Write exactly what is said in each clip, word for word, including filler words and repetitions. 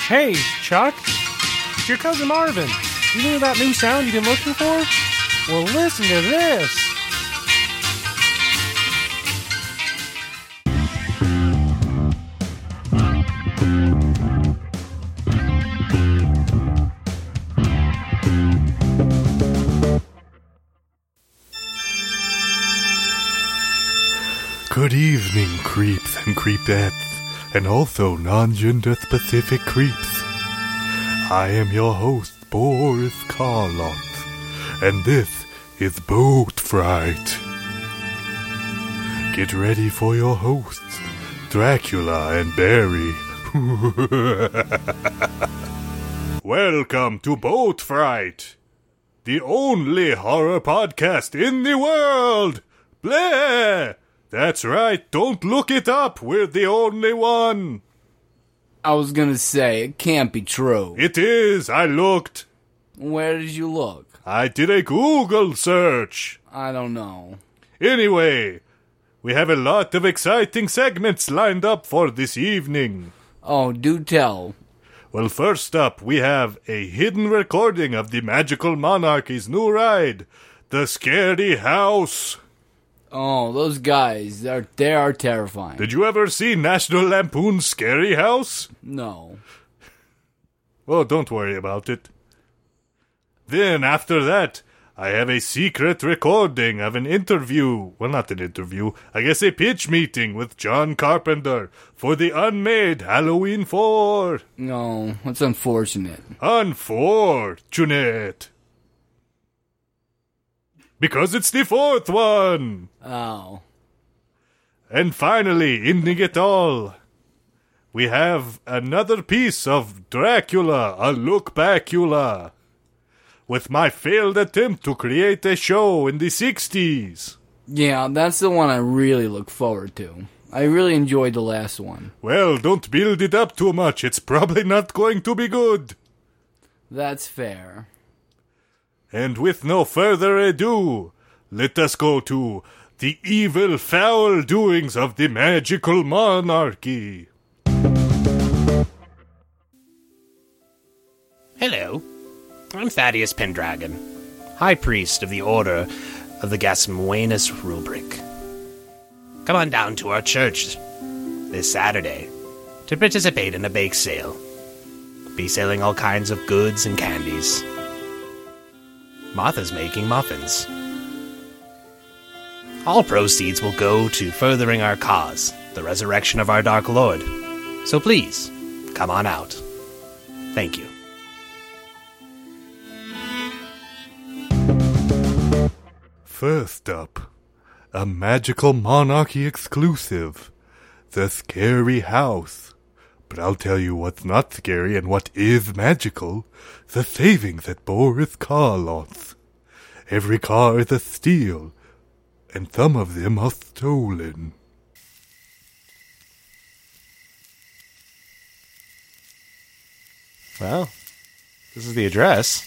Hey, Chuck. It's your cousin Marvin. You know that new sound you've been looking for? Well, listen to this. Good evening, creeps and creepettes, and also non-gender specific creeps. I am your host, Boris Karloff, and this is Boat Fright. Get ready for your hosts, Dracula and Barry. Welcome to Boat Fright, the only horror podcast in the world. Blah! That's right, don't look it up, we're the only one. I was gonna say, it can't be true. It is, I looked. Where did you look? I did a Google search. I don't know. Anyway, we have a lot of exciting segments lined up for this evening. Oh, do tell. Well, first up, we have a hidden recording of the Magical Monarchy's new ride, The Scary House. Oh, those guys, they're, they are terrifying. Did you ever see National Lampoon's Scary House? No. Oh, don't worry about it. Then, after that, I have a secret recording of an interview. Well, not an interview. I guess a pitch meeting with John Carpenter for the unmade Halloween four. No, that's unfortunate. Unfortunate. Because it's the fourth one. Oh. And finally, ending it all, we have another piece of Dracula, a look-backula, with my failed attempt to create a show in the sixties. Yeah, that's the one I really look forward to. I really enjoyed the last one. Well, don't build it up too much. It's probably not going to be good. That's fair. And with no further ado, let us go to the evil, foul doings of the Magical Monarchy. Hello, I'm Thaddeus Pendragon, High Priest of the Order of the Gasmuenus Rubric. Come on down to our church this Saturday to participate in a bake sale. Be selling all kinds of goods and candies. Martha's making muffins. All proceeds will go to furthering our cause, the resurrection of our Dark Lord. So please, come on out. Thank you. First up, a Magical Monarchy exclusive, The Scary House. But I'll tell you what's not scary and what is magical, the savings at Boris Car Lots. Every car is a steal, and some of them are stolen. Well, this is the address.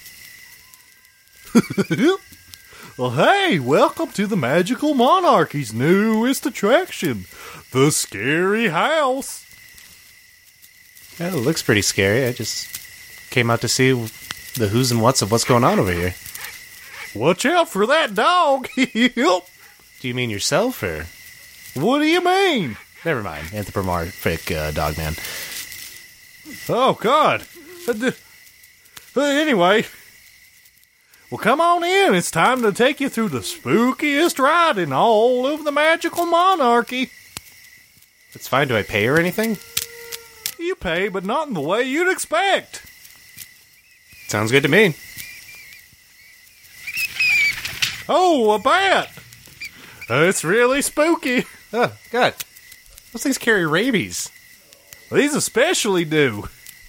Well, hey, welcome to the Magical Monarchy's newest attraction, The Scary House. Yeah, it looks pretty scary. I just came out to see the who's and what's of what's going on over here. Watch out for that dog. Yep. Do you mean yourself, or? What do you mean? Never mind. Anthropomorphic uh, dog man. Oh, God. Uh, d- uh, anyway, well, come on in. It's time to take you through the spookiest ride in all of the Magical Monarchy. It's fine. Do I pay or anything? You pay, but not in the way you'd expect. Sounds good to me. Oh, a bat! Uh, it's really spooky. Oh, God. Those things carry rabies. These especially do.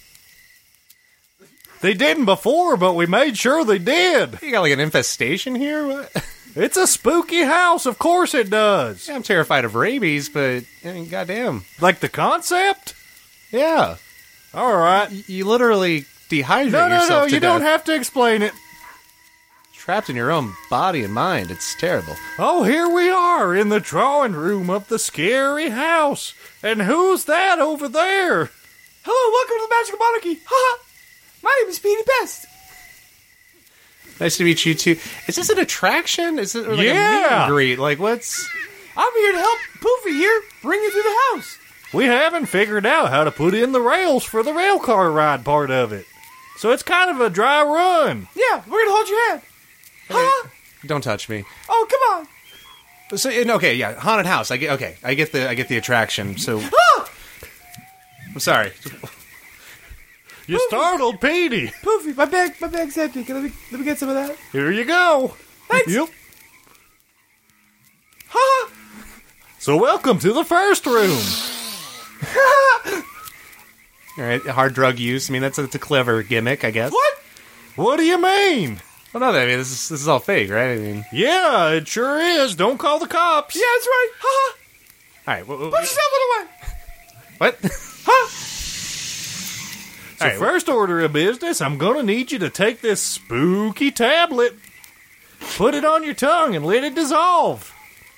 They didn't before, but we made sure they did. You got like an infestation here? What? It's a spooky house, of course it does. Yeah, I'm terrified of rabies, but I mean, goddamn. Like the concept? Yeah. All right. Y- you literally dehydrate No, no, yourself no, to you death. don't have to explain it. Trapped in your own body and mind. It's terrible. Oh, here we are in the drawing room of the Scary House. And who's that over there? Hello, welcome to the Magical Monarchy. Haha. My name is Petey Best. Nice to meet you too. Is this an attraction? Is it like a meet Yeah. and greet? Like what's? I'm here to help Poofy here bring you through the house. We haven't figured out how to put in the rails for the rail car ride part of it. So it's kind of a dry run. Yeah, we're gonna hold your hand. Haha. Don't touch me. Oh, come on. So and, okay, yeah, haunted house. I get okay. I get the I get the attraction. So Ah! I'm sorry. You startled Petey. Poofy, my bag, my bag's empty. Can let me, let me get some of that? Here you go. Thanks. Yep. Haha. So welcome to the first room. All right, hard drug use. I mean, that's a, that's a clever gimmick, I guess. What? What do you mean? Well, no, I mean this is this is all fake, right? I mean, Yeah, it sure is. Don't call the cops. Yeah, that's right. Haha. all right. Well, Put yourself away. what? Huh? So Alright, first order of business, I'm gonna need you to take this spooky tablet, put it on your tongue, and let it dissolve.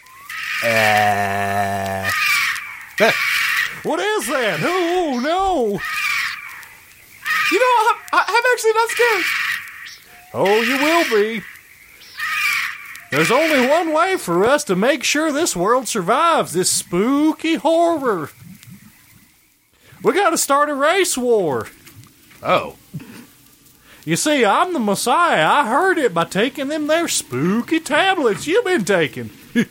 Uh, What is that? Oh no! You know, I'm, I'm actually not scared. Oh, you will be. There's only one way for us to make sure this world survives this spooky horror. We gotta start a race war. oh, You see, I'm the Messiah. I heard it by taking them there spooky tablets you've been taking.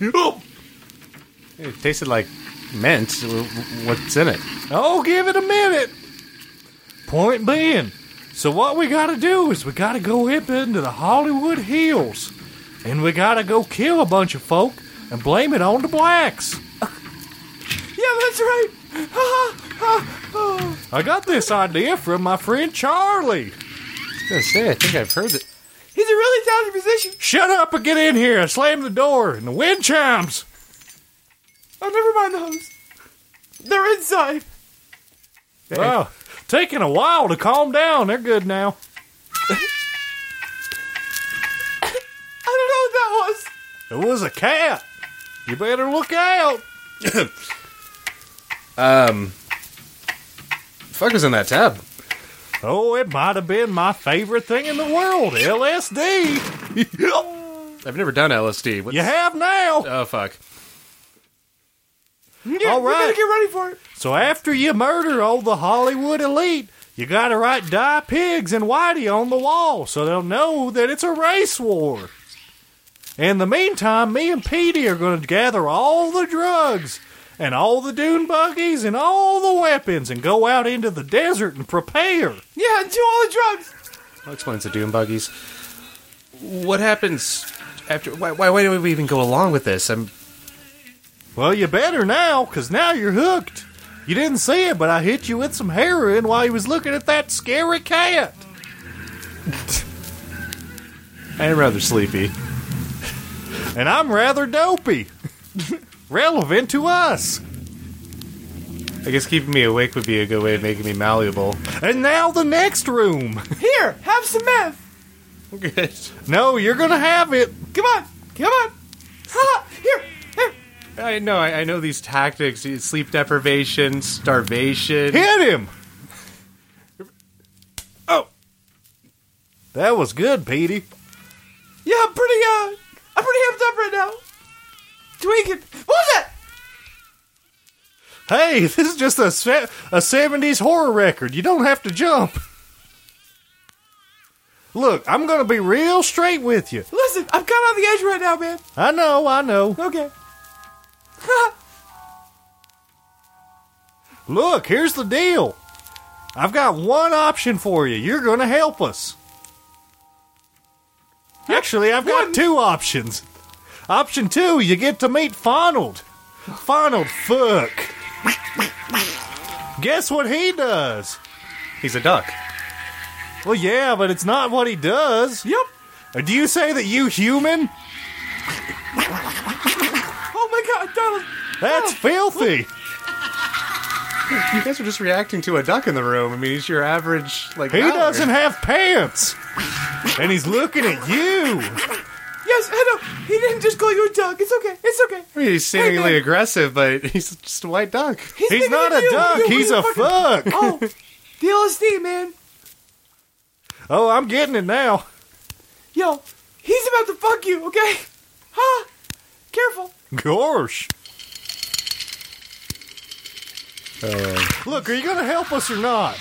it tasted like mint. What's in it? Oh, give it a minute. Point being, so what we gotta do is we gotta go up into the Hollywood Hills, and we gotta go kill a bunch of folk and blame it on the blacks. Yeah, that's right. Haha. Ha, oh. I got this idea from my friend Charlie. I was gonna say, I think I've heard it. He's a really talented musician. Shut up and get in here. I slammed the door and the wind chimes. Oh, never mind those. They're inside. Well, taking a while to calm down. They're good now. I don't know what that was. It was a cat. You better look out. Um, fuck was in that tab? Oh, it might have been my favorite thing in the world, L S D. I've never done L S D. What's, You have now. Oh fuck. Yeah, All we right. gotta get ready for it. So after you murder all the Hollywood elite, you gotta write Die Pigs and Whitey on the wall so they'll know that it's a race war. In the meantime, me and Petey are gonna gather all the drugs and all the dune buggies and all the weapons and go out into the desert and prepare. Yeah, and do all the drugs. That explains the doom buggies. What happens after? Why, why? Why do we even go along with this? I'm. Well, you better now, because now you're hooked. You didn't see it, but I hit you with some heroin while you was looking at that scary cat. I am rather sleepy. And I'm rather dopey. Relevant to us. I guess keeping me awake would be a good way of making me malleable. And now the next room. Here, have some meth. Good. No, you're gonna have it. Come on, come on. Ha! Here, here. I know. I, I know these tactics: sleep deprivation, starvation. Hit him. Oh. That was good, Petey. Yeah, I'm pretty, uh, I'm pretty amped up right now. Tweaking. What was that? Hey, this is just a, se- a seventies horror record. You don't have to jump. Look, I'm gonna be real straight with you. Listen, I'm kind of on the edge right now, man. I know, I know. Okay. Ha! Look, here's the deal. I've got one option for you. You're gonna help us. Actually, I've got One. two options. Option two, you get to meet Fonald. Fonald, fuck. Guess what he does? He's a duck. Well, yeah, but it's not what he does. Yep. Or do you say that you human? Oh my God, Donald. That's filthy. You guys are just reacting to a duck in the room. I mean, he's your average like. He mallard. doesn't have pants. And he's looking at you. Yeah, Yes, I know. He didn't just call you a duck. It's okay. It's okay. I mean, he's seemingly man. aggressive, but he's just a white duck. He's bigger not than a you. duck. You- He's you a fucking- fuck. Oh, the L S D, man. Oh, I'm getting it now. Yo, he's about to fuck you, okay? Huh? Careful. Gosh. Uh, Look, are you going to help us or not?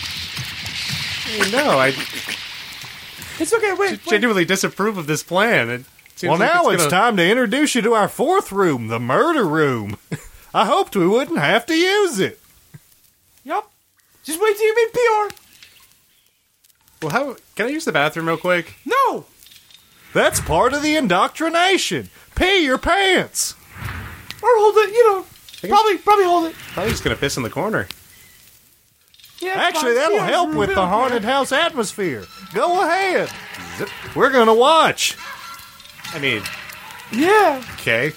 no, I It's okay. Wait. wait. genuinely disapprove of this plan. It seems Well, like now it's, gonna- time to introduce you to our fourth room, the murder room. I hoped we wouldn't have to use it. Yup. Just wait till you meet P R. Well, how can I use the bathroom real quick? No. That's part of the indoctrination. Pee your pants. Or hold it. You know. Probably. Probably hold it. Probably just gonna piss in the corner. Yeah. it's Actually, fine. that'll P R's help room, with we the don't care. haunted house atmosphere. Go ahead. We're going to watch. I mean, Yeah. okay.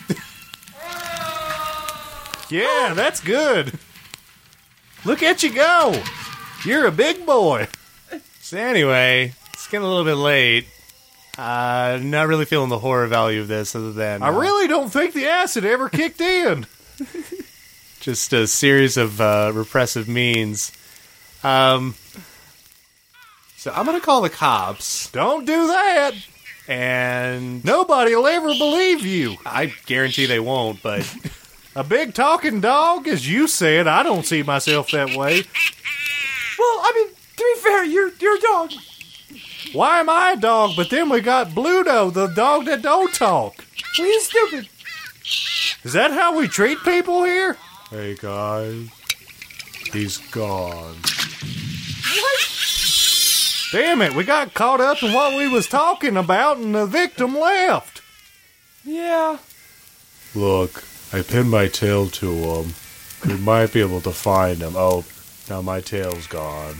Yeah, that's good. Look at you go. You're a big boy. So anyway, it's getting a little bit late. Uh, not really feeling the horror value of this, other than I uh, really don't think the acid ever kicked in. just a series of uh, repressive means. Um, so I'm gonna call the cops, Don't do that. and Nobody will ever believe you. I guarantee they won't. But A big talking dog, as you said, I don't see myself that way. Well, I mean, to be fair, you're you're a dog. Why am I a dog? But then we got Bluto, the dog that don't talk. Well, he's stupid. Is that how we treat people here? hey guys, he's gone. Damn it, we got caught up in what we was talking about and the victim left. Yeah. Look, I pinned my tail to him. We might be able to find him. Oh, now my tail's gone.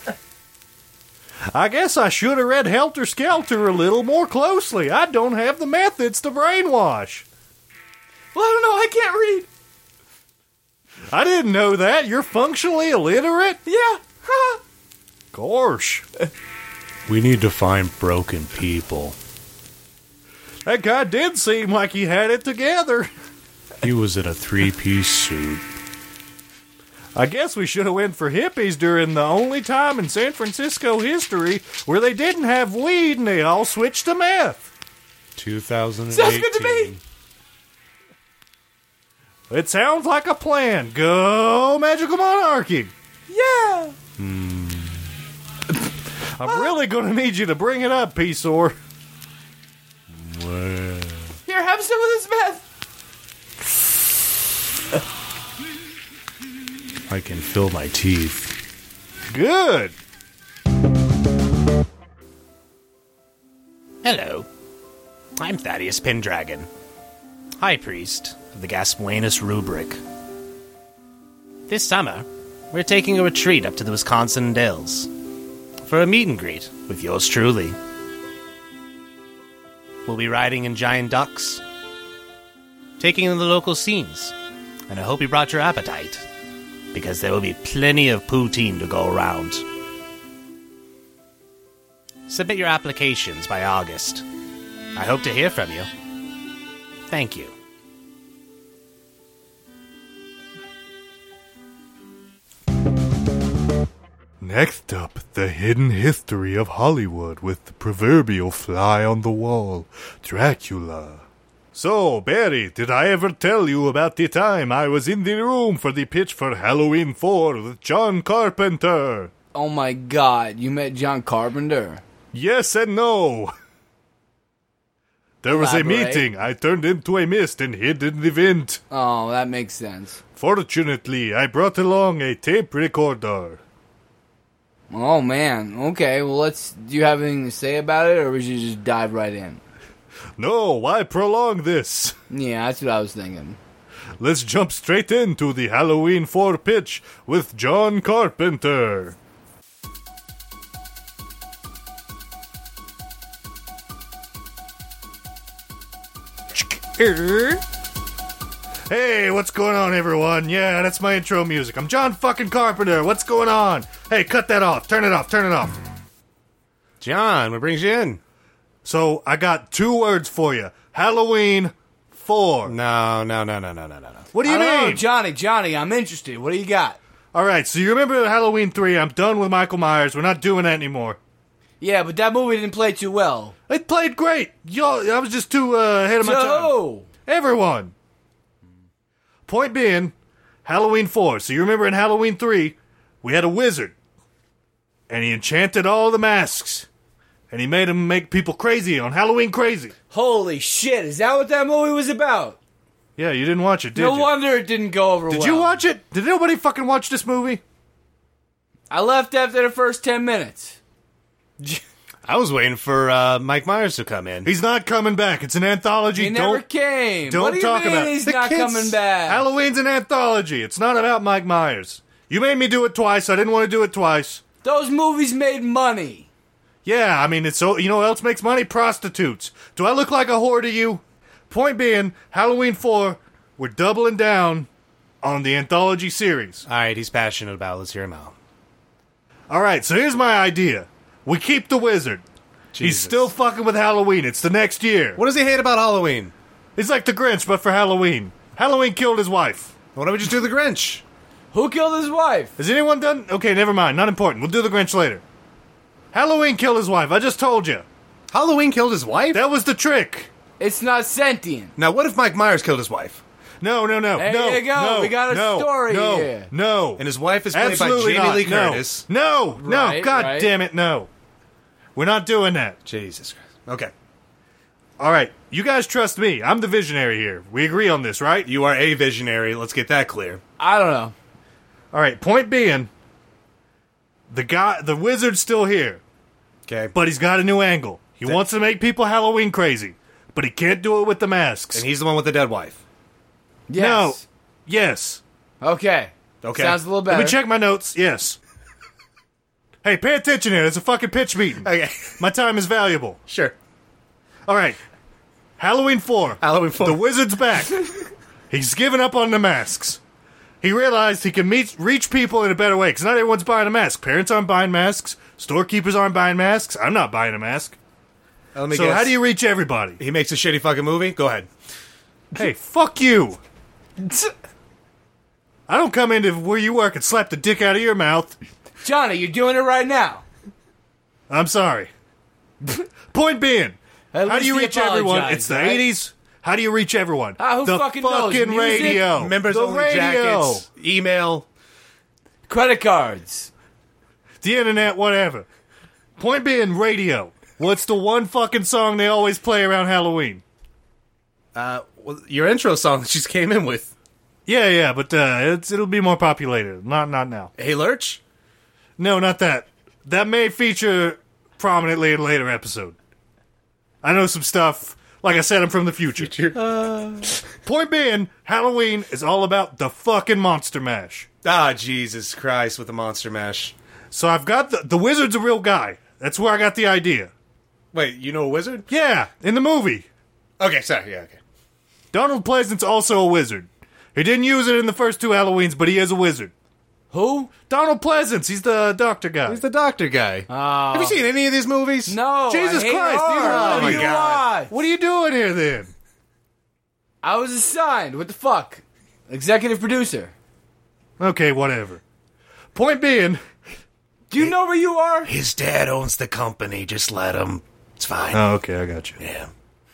I guess I should have read Helter Skelter a little more closely. I don't have the methods to brainwash. Well, I don't know. I can't read. I didn't know that. You're functionally illiterate? Yeah. Huh. Gosh. We need to find broken people. That guy did seem like he had it together. He was in a three-piece suit. I guess we should have went for hippies during the only time in San Francisco history where they didn't have weed and they all switched to meth. two thousand eighteen. Sounds good to me. It sounds like a plan. Go Magical Monarchy. Yeah. I'm really going to need you to bring it up, P-Sor. Well, Here, have some of this meth. I can feel my teeth. Good. Hello. I'm Thaddeus Pendragon, High Priest of the Gasmuenus Rubric. This summer, we're taking a retreat up to the Wisconsin Dells for a meet and greet with yours truly. We'll be riding in giant ducks, taking in the local scenes, and I hope you brought your appetite, because there will be plenty of poutine to go around. Submit your applications by August. I hope to hear from you. Thank you. Next up, the hidden history of Hollywood with the proverbial fly on the wall, Dracula. So, Barry, did I ever tell you about the time I was in the room for the pitch for Halloween four with John Carpenter? Oh my god, you met John Carpenter? Yes and no. There was a Elaborate. meeting. I turned into a mist and hid in the vent. Oh, that makes sense. Fortunately, I brought along a tape recorder. Oh man, okay, well let's, do you have anything to say about it, or would you just dive right in? No, why prolong this? Yeah, that's what I was thinking. Let's jump straight into the Halloween four pitch with John Carpenter. Hey, what's going on, everyone? Yeah, that's my intro music. I'm John fucking Carpenter. What's going on? Hey, cut that off. Turn it off. Turn it off. John, what brings you in? So I got two words for you. Halloween four. No, no, no, no, no, no, no, no. What do you I don't mean? know, Johnny, Johnny, I'm interested. What do you got? All right, so you remember Halloween three. I'm done with Michael Myers. We're not doing that anymore. Yeah, but that movie didn't play too well. It played great. Y'all, I was just too uh, ahead of my To time. who? Everyone. Point being, Halloween four. So you remember in Halloween three, we had a wizard. And he enchanted all the masks. And he made them make people crazy on Halloween crazy. Holy shit, is that what that movie was about? Yeah, you didn't watch it, did no you? wonder it didn't go over Did well. you watch it? Did nobody fucking watch this movie? I left after the first ten minutes. I was waiting for uh, Mike Myers to come in. He's not coming back. It's an anthology. He never don't came. don't what do you talk mean about it. he's The not kids- coming back? Halloween's an anthology. It's not about Mike Myers. You made me do it twice. I didn't want to do it twice. Those movies made money. Yeah, I mean, it's so you know what else makes money? Prostitutes. Do I look like a whore to you? Point being, Halloween four, we're doubling down on the anthology series. All right, he's passionate about it. Let's hear him out. All right, so here's my idea. We keep the wizard. He's Jesus. still fucking with Halloween. It's the next year. What does he hate about Halloween? It's like the Grinch, but for Halloween. Halloween killed his wife. Why don't we just do the Grinch? Who killed his wife? Has anyone done? Okay, never mind. Not important. We'll do the Grinch later. Halloween killed his wife. I just told you. Halloween killed his wife? That was the trick. It's not sentient. Now, what if Mike Myers killed his wife? No, no, no. There no, you go. No, We got a no, story no, here. No. And his wife is played Absolutely by Jamie not. Lee No. Curtis. No, no. Right, God right. damn it, no. We're not doing that. Jesus Christ. Okay. All right. You guys trust me. I'm the visionary here. We agree on this, right? You are a visionary. Let's get that clear. I don't know. All right. Point being, the guy, the wizard's still here, Okay. but he's got a new angle. He That- wants to make people Halloween crazy, but he can't do it with the masks. And he's the one with the dead wife. Yes. No. Yes. Okay. Okay. Sounds a little better. Let me check my notes. Yes. Hey, pay attention here. It's a fucking pitch meeting. Okay. My time is valuable. Sure. All right. Halloween four. Halloween four. The wizard's back. He's given up on the masks. He realized he can meet, reach people in a better way, because not everyone's buying a mask. Parents aren't buying masks. Storekeepers aren't buying masks. I'm not buying a mask. Let me So guess. how do you reach everybody? He makes a shitty fucking movie? Go ahead. Hey, fuck you. I don't come into where you work and slap the dick out of your mouth. Johnny, you're doing it right now. I'm sorry. Point being, At how do least you he reach everyone? apologized, It's the right? eighties. How do you reach everyone? Ah, who the fucking knows? fucking Music? radio. Members the only radio. jackets. Email. Credit cards. The internet, whatever. Point being, radio. What's the one fucking song they always play around Halloween? Uh, well, your intro song that she just came in with. Yeah, yeah, but uh, it's, it'll be more populated. Not, not now. Hey, Lurch? No, not that. That may feature prominently in a later episode. I know some stuff. Like I said, I'm from the future. Point being, Halloween is all about the fucking Monster Mash. Ah, Jesus Christ with the Monster Mash. So I've got the the wizard's a real guy. That's where I got the idea. Wait, you know a wizard? Yeah, in the movie, Okay, sorry, yeah, okay. Donald Pleasant's also a wizard. He didn't use it in the first two Halloweens, but he is a wizard. Who? Donald Pleasance, he's the doctor guy. He's the doctor guy. Oh. Have you seen any of these movies? No. Jesus I hate Christ, horror. these are- What oh do my you God. watch? What are you doing here then? I was assigned. What the fuck? Executive producer. Okay, whatever. Point being, Do you know where you are? His dad owns the company. Just let him. It's fine. oh, okay, I got you. yeah.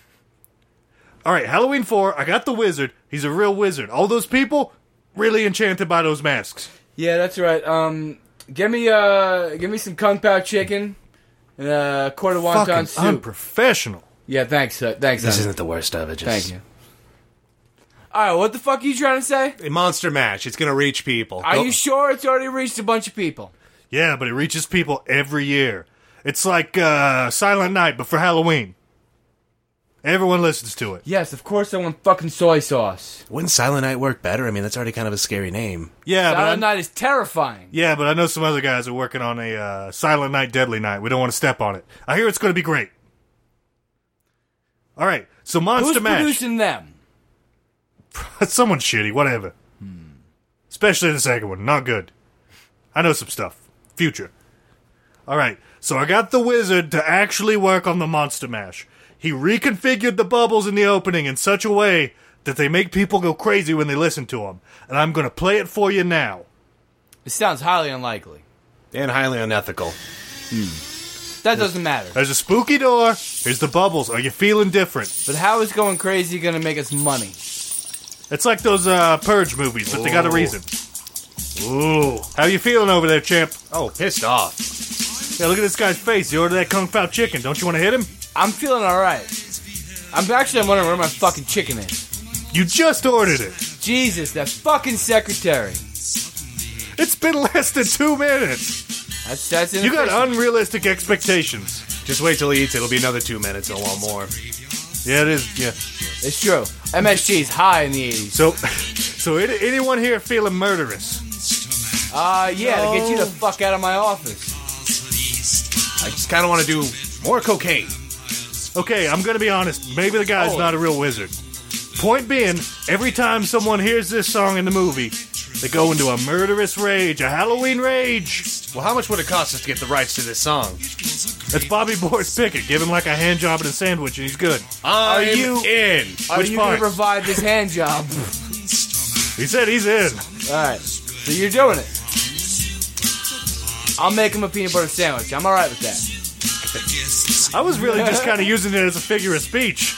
All right, Halloween four, I got the wizard. He's a real wizard. All those people, really enchanted by those masks. Yeah, that's right. Um, give me uh, give me some kung pao chicken and a quarter wonton Fucking soup. unprofessional. Yeah, thanks. Uh, thanks. This son. isn't the worst of it. Just Thank you. All right, what the fuck are you trying to say? A Monster Mash. It's gonna reach people. Are Go- you sure it's already reached a bunch of people? Yeah, but it reaches people every year. It's like uh, Silent Night, but for Halloween. Everyone listens to it. Yes, of course I want fucking soy sauce. Wouldn't Silent Night work better? I mean, that's already kind of a scary name. Yeah, but I, Silent Night is terrifying. yeah, but I know some other guys are working on a uh, Silent Night, Deadly Night. We don't want to step on it. I hear it's going to be great. All right, so Monster Who's Mash. producing them? Someone shitty, whatever. Especially the second one, not good. I know some stuff. Future. All right, so I got the wizard to actually work on the Monster Mash. He reconfigured the bubbles in the opening in such a way that they make people go crazy when they listen to them. And I'm going to play it for you now. It sounds highly unlikely. And highly unethical. That doesn't matter. There's a spooky door. Here's the bubbles. Are you feeling different? But how is going crazy going to make us money? It's like those uh, Purge movies, but they got a reason. Ooh. How you feeling over there, champ? Oh, pissed off. Yeah, look at this guy's face. You ordered that Kung Pao chicken. Don't you want to hit him? I'm feeling alright. I'm actually I'm wondering where my fucking chicken is. You just ordered it. Jesus, that fucking secretary. It's been less than two minutes. That's that's You got inefficient. unrealistic expectations. Just wait till he eats. It'll be another two minutes. He'll want more. Yeah, it is. Yeah. It's true. M S G's high in the eighties. So, so any- anyone here feeling murderous? Uh, yeah, to get you the fuck out of my office. I just kind of want to do more cocaine. Okay, I'm gonna be honest. Maybe the guy's Oh. not a real wizard. Point being, every time someone hears this song in the movie, they go into a murderous rage, a Halloween rage. Well, how much would it cost us to get the rights to this song? That's Bobby Boris Pickett. Give him like a hand job and a sandwich, and he's good. I'm you- in. Are Which you going part? to provide this hand job? He said he's in. Alright, so you're doing it. I'll make him a peanut butter sandwich. I'm alright with that. I was really just kind of using it as a figure of speech.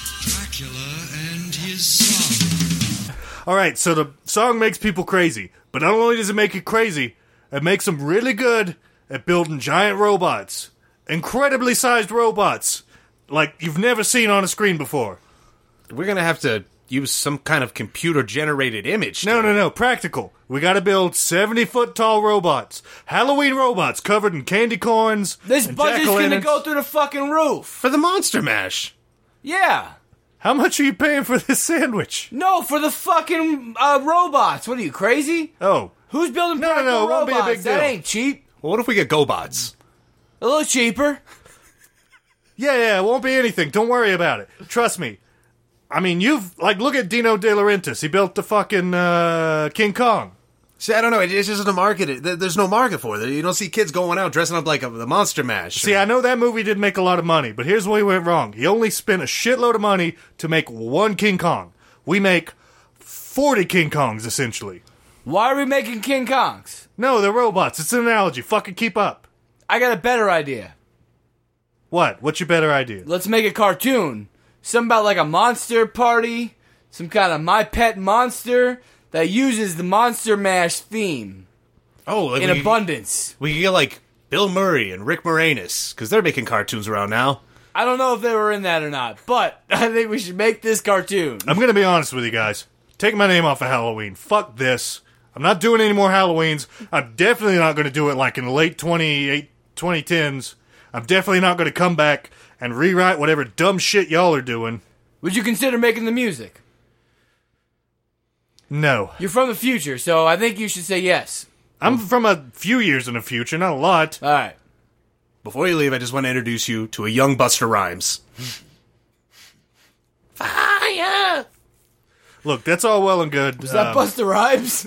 All right, so the song makes people crazy, but not only does it make you crazy, it makes them really good at building giant robots, incredibly sized robots, like you've never seen on a screen before. We're gonna have to use some kind of computer-generated image. No, no, no, practical. We got to build seventy-foot tall robots, Halloween robots covered in candy corns. This and budget's gonna jack-o'-lanterns. go through the fucking roof. For the Monster Mash. Yeah. How much are you paying for this sandwich? No, for the fucking uh, robots. What are you, crazy? Oh, Who's building No, no, practical no, it won't be a robots? big That deal. ain't cheap. Well, what if we get GoBots? A little cheaper. yeah, yeah, it won't be anything. Don't worry about it. Trust me. I mean, you've, like, look at Dino De Laurentiis. He built the fucking uh, King Kong. See, I don't know. It- It's just a market. There- There's no market for it. You don't see kids going out dressing up like a, the Monster Mash. See, I know that movie did make a lot of money, but here's where he went wrong. He only spent a shitload of money to make one King Kong. We make forty King Kongs, essentially. Why are we making King Kongs? No, they're robots. It's an analogy. Fucking keep up. I got a better idea. What? What's your better idea? Let's make a cartoon. Something about like a monster party. Some kind of My Pet Monster that uses the Monster Mash theme oh, like in we, abundance. we could get like Bill Murray and Rick Moranis because they're making cartoons around now. I don't know if they were in that or not, but I think we should make this cartoon. I'm going to be honest with you guys. Take my name off of Halloween. Fuck this. I'm not doing any more Halloweens. I'm definitely not going to do it like in the late twenty-eight, twenty tens. I'm definitely not going to come back and rewrite whatever dumb shit y'all are doing. Would you consider making the music? No. You're from the future, so I think you should say yes. I'm from a few years in the future, not a lot. All right. Before you leave, I just want to introduce you to a young Buster Rhymes. Fire! Look, that's all well and good. Is that Um, Busta Rhymes?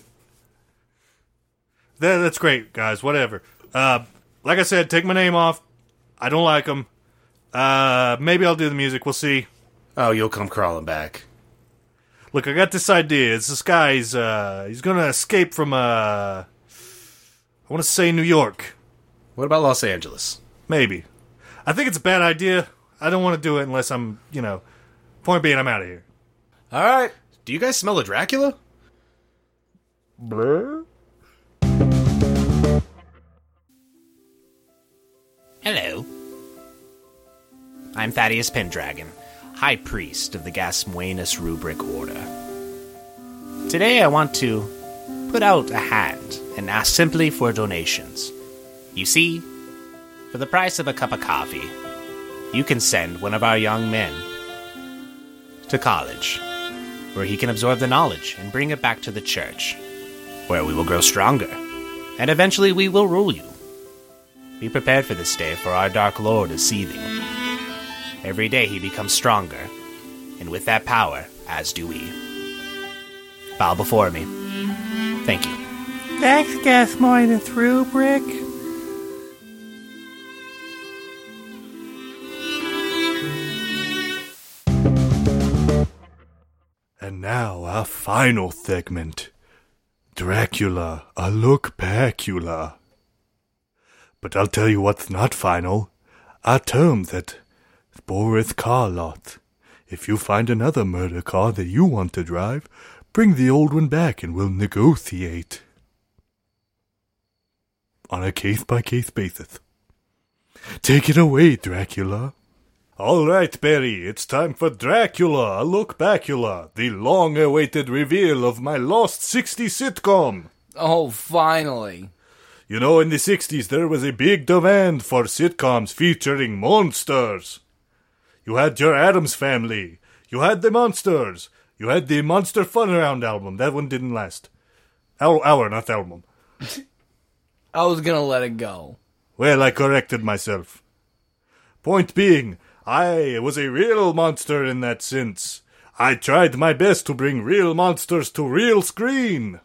that, that's great, guys. Whatever. Uh, like I said, take my name off. I don't like them. Uh, maybe I'll do the music. We'll see. Oh, you'll come crawling back. Look, I got this idea. It's this guy. He's, uh, he's going to escape from, uh, I want to say New York. What about Los Angeles? Maybe. I think it's a bad idea. I don't want to do it unless I'm, you know, point being, I'm out of here. All right. Do you guys smell a Dracula? Blur? Hello. I'm Thaddeus Pendragon, High Priest of the Gasmuenus Rubric Order. Today I want to put out a hand and ask simply for donations. You see, for the price of a cup of coffee, you can send one of our young men to college, where he can absorb the knowledge and bring it back to the church, where we will grow stronger, and eventually we will rule you. Be prepared for this day, for our Dark Lord is seething. Every day he becomes stronger, and with that power, as do we. Bow before me. Thank you. Thanks, Gasmoinus Rubric. final segment. Dracula, a look backula. But I'll tell you what's not final. Our terms at Boris Car Lot. If you find another murder car that you want to drive, bring the old one back and we'll negotiate. On a case-by-case basis. Take it away, Dracula. All right, Barry, it's time for Dracula, a look backula, the long-awaited reveal of my Lost sixties sitcom. Oh, finally. You know, in the sixties, there was a big demand for sitcoms featuring monsters. You had your Addams Family. You had the Monsters. You had the Monster Fun Around album. That one didn't last. Hour, hour not album. I was gonna let it go. Well, I corrected myself. Point being, I was a real monster in that sense. I tried my best to bring real monsters to real screen.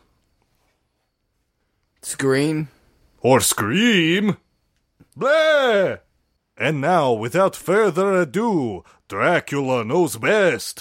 Screen? Or scream. Blah! And now, without further ado, Dracula knows best.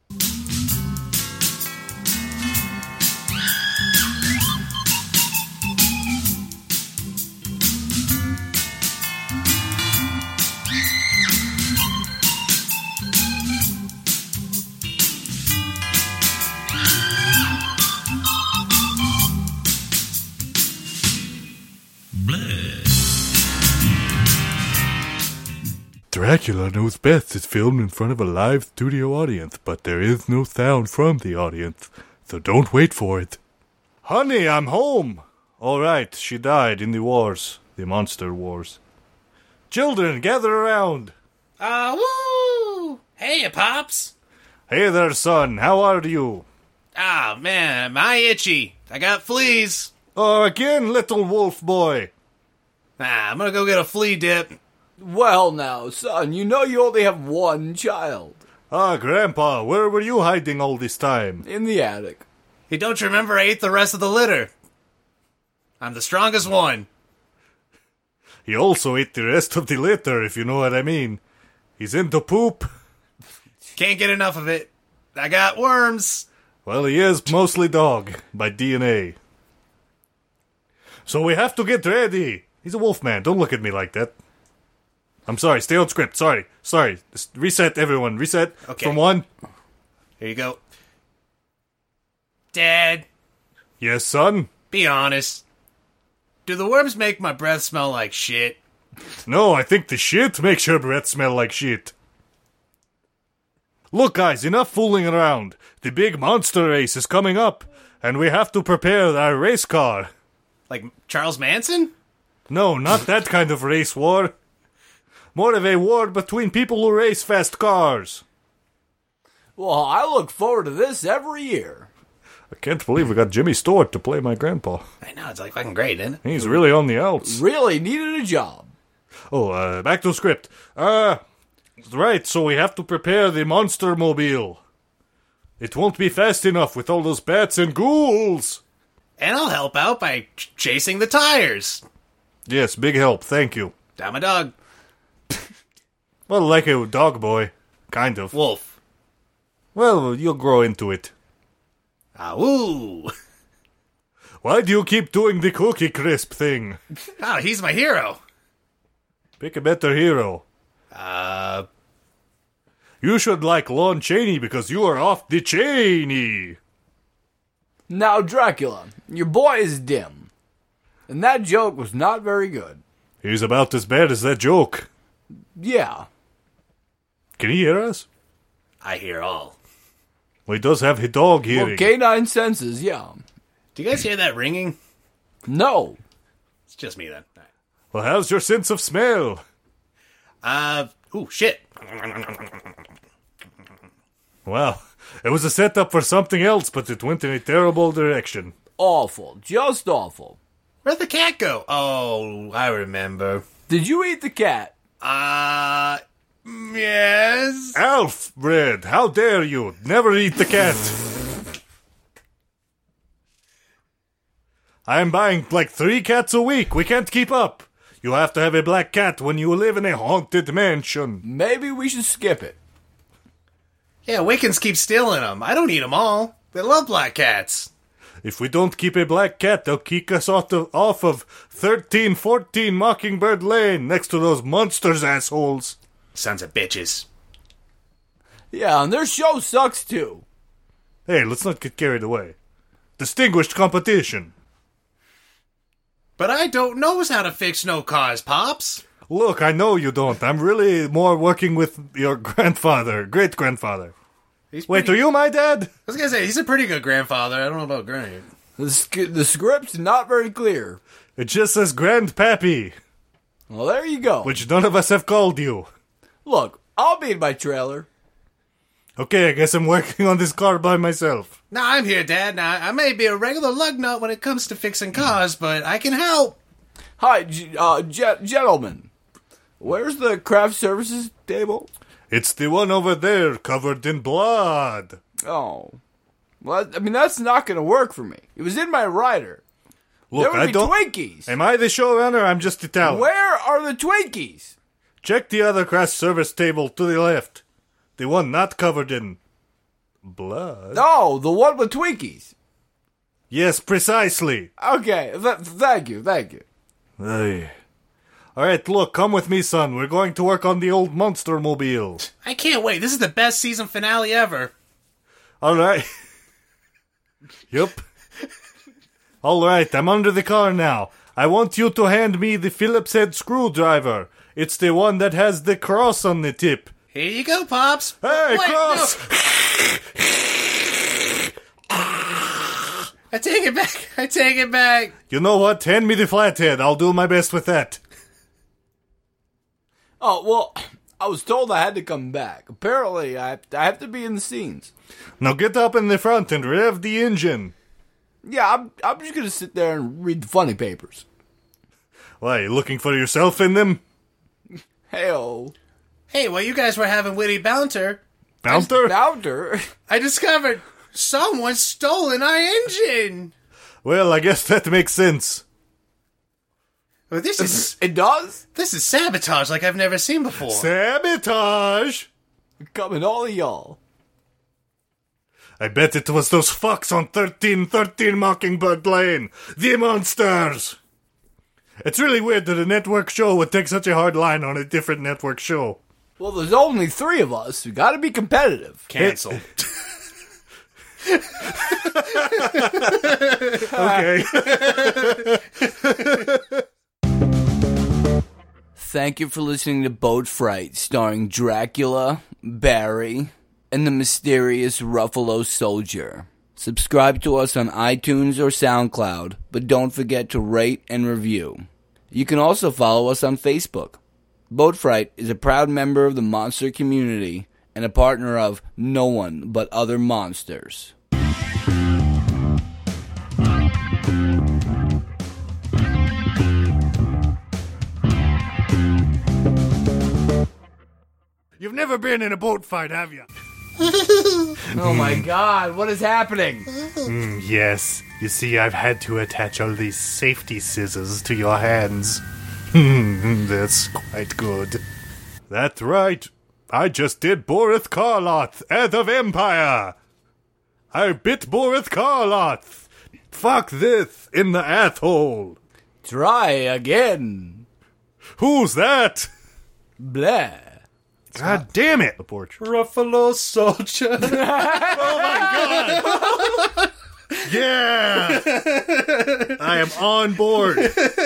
Dracula Knows Best is filmed in front of a live studio audience, but there is no sound from the audience, so don't wait for it. Honey, I'm home. All right, she died in the wars, the monster wars. Children, gather around. Ah, uh, woo! Hey, Pops. Hey there, son. How are you? Ah, man, am I itchy? I got fleas. Oh, again, little wolf boy. Ah, I'm gonna go get a flea dip. Well now, son, you know you only have one child. Ah, Grandpa, where were you hiding all this time? In the attic. Hey, don't you remember I ate the rest of the litter? I'm the strongest one. He also ate the rest of the litter, if you know what I mean. He's into poop. Can't get enough of it. I got worms. Well, he is mostly dog, by D N A. So we have to get ready. He's a wolf man, don't look at me like that. I'm sorry, stay on script, sorry, sorry. Just reset, everyone, reset. Okay. From one. Here you go. Dad, Yes, son? be honest. Do the worms make my breath smell like shit? No, I think the shit makes your breath smell like shit. Look, guys, enough fooling around. The big monster race is coming up, and we have to prepare our race car. Like Charles Manson? No, not that kind of race war. More of a war between people who race fast cars. Well, I look forward to this every year. I can't believe we got Jimmy Stewart to play my grandpa. I know, it's like fucking great, isn't it? He's really on the outs. Really needed a job. Oh, uh, back to script. Uh, right, so we have to prepare the monster mobile. It won't be fast enough with all those bats and ghouls. And I'll help out by ch- chasing the tires. Yes, big help, thank you. I'm a dog. Well, like a dog boy. Kind of. Wolf. Well, you'll grow into it. Ah, woo! Why do you keep doing the Cookie Crisp thing? Oh, he's my hero. Pick a better hero. Uh, You should like Lon Chaney because you are off the Chaney. Now, Dracula, your boy is dim. And that joke was not very good. He's about as bad as that joke. Yeah. Can he hear us? I hear all. Well, he does have his dog hearing. Well, canine senses, yeah. Do you guys hear that ringing? No. It's just me then. Well, how's your sense of smell? Uh, ooh, shit. Well, it was a setup for something else, but it went in a terrible direction. Awful. Just awful. Where'd the cat go? Oh, I remember. Did you eat the cat? Uh, yes. Alfred, how dare you? Never eat the cat. I am buying like three cats a week. We can't keep up. You have to have a black cat when you live in a haunted mansion. Maybe we should skip it. Yeah, Wiccans keep stealing them. I don't eat them all. They love black cats. If we don't keep a black cat, they'll kick us off of, off of thirteen fourteen Mockingbird Lane next to those monsters, assholes. Sons of bitches. Yeah, and their show sucks too. Hey, let's not get carried away. Distinguished competition. But I don't knows how to fix no cars, Pops. Look, I know you don't. I'm really more working with your grandfather, great-grandfather. He's Wait, pretty, are you my dad? I was gonna say, he's a pretty good grandfather. I don't know about great. The, sc- the script's not very clear. It just says Grandpappy, Well, there you go. which none of us have called you. Look, I'll be in my trailer. Okay, I guess I'm working on this car by myself. Now, I'm here, Dad. Now, I may be a regular lug nut when it comes to fixing cars, but I can help. Hi, g- uh, ge- gentlemen. Where's the craft services table? It's the one over there, covered in blood. Oh. Well, I mean, that's not going to work for me. It was in my rider. Look, there would I be don't... Twinkies. Am I the showrunner? I'm just the talent. Where are the Twinkies? Check the other craft service table to the left. The one not covered in... blood? Oh, the one with Twinkies. Yes, precisely. Okay, th- thank you, thank you. Hey. Alright, look, come with me, son. We're going to work on the old monster mobile. I can't wait. This is the best season finale ever. Alright. Yup. Alright, I'm under the car now. I want you to hand me the Phillips head screwdriver. It's the one that has the cross on the tip. Here you go, Pops. Hey, Wait, cross! no. I take it back. I take it back. You know what? Hand me the flathead. I'll do my best with that. Oh, well, I was told I had to come back. Apparently, I, I have to be in the scenes. Now get up in the front and rev the engine. Yeah, I'm, I'm just going to sit there and read the funny papers. Why, you looking for yourself in them? Hey-oh. Hey, while you guys were having witty banter, Bouncer? Bounder? I discovered someone stolen our engine. Well, I guess that makes sense. Well, this is It does? this is sabotage like I've never seen before. Sabotage! Coming all of y'all. I bet it was those fucks on thirteen thirteen Mockingbird Lane. The monsters! It's really weird that a network show would take such a hard line on a different network show. Well, there's only three of us. We got to be competitive. Cancel. Okay. Thank you for listening to Boat Fright, starring Dracula, Barry, and the mysterious Ruffalo Soldier. Subscribe to us on iTunes or SoundCloud, but don't forget to rate and review. You can also follow us on Facebook. Boat Fright is a proud member of the monster community and a partner of No One But Other Monsters. You've never been in a boat fight, have you? Oh my god, what is happening? Mm, yes. You see, I've had to attach all these safety scissors to your hands. That's quite good. That's right. I just did Borith Karloth, Head of Empire. I bit Borith Karloth. Fuck this in the asshole. Try again. Who's that? Blah. God damn it. The porch. Ruffalo Soldier. Yeah! I am on board.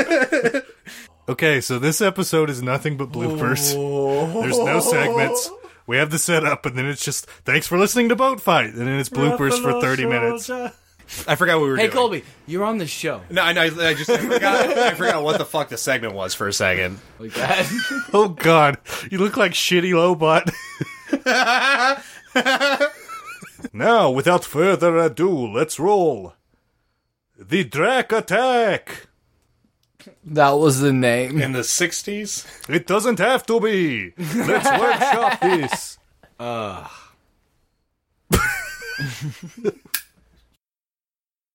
Okay, so this episode is nothing but bloopers. There's no segments. We have the setup, and then it's just, thanks for listening to Boat Fight, and then it's bloopers for thirty minutes. I forgot what we were Hey, doing. Colby, you're on the show. No, I know. I just I forgot. I forgot what the fuck the segment was for a second. Like that. Oh god, you look like shitty Lobot. Now, without further ado, let's roll. The Drac Attack! That was the name. In the sixties. It doesn't have to be. Let's workshop this. Uh.